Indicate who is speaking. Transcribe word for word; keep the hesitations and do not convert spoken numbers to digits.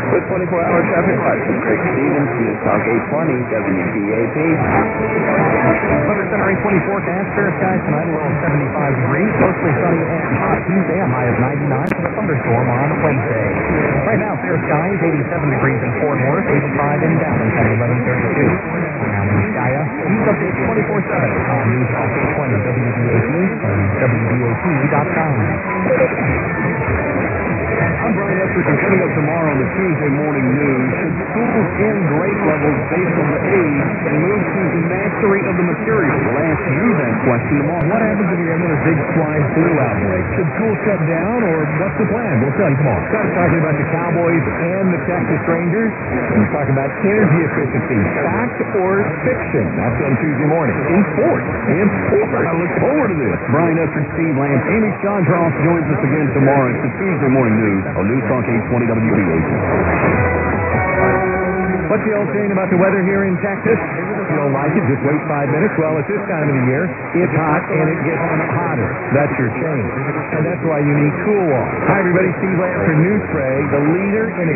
Speaker 1: With twenty-four hour traffic lights from Craig Stevens, News Talk eight twenty, W D A P.
Speaker 2: Weather Center eight twenty forecast, fair skies tonight, a low of seventy-five degrees, mostly sunny and hot Tuesday, a high of ninety-nine, with a thunderstorm on Wednesday. Right now, fair skies, eighty-seven degrees in Fort Worth, eighty-five in Dallas at eleven thirty-two. Now in Skya, news update twenty-four seven on News Talk eight twenty, W D A P, and W D A P dot com.
Speaker 3: I'm Brian Epperson. Coming up tomorrow on the Tuesday Morning News, should schools end grade levels based on the age and move to mastery of the material? We'll ask you that question tomorrow. What happens if you have another big swine flu outbreak? Should schools shut down, or what's the plan? We'll tell you tomorrow. Scott talking about the Cowboys and the Texas Rangers. We're talking about energy efficiency, fact or fiction. That's on Tuesday morning. In sports. In sports. I look forward to this. Brian Epperson, Steve Lance, Amy Shondroff joins us again tomorrow. It's the Tuesday Morning News on News Talk eight twenty W D A P. What's the old saying about the weather here in Texas? If you don't like it, just wait five minutes. Well, at this time of the year, it's hot and it gets hotter. That's your change. And that's why you need Cool Water. Hi, everybody. Steve Lance for News Spray, the leader in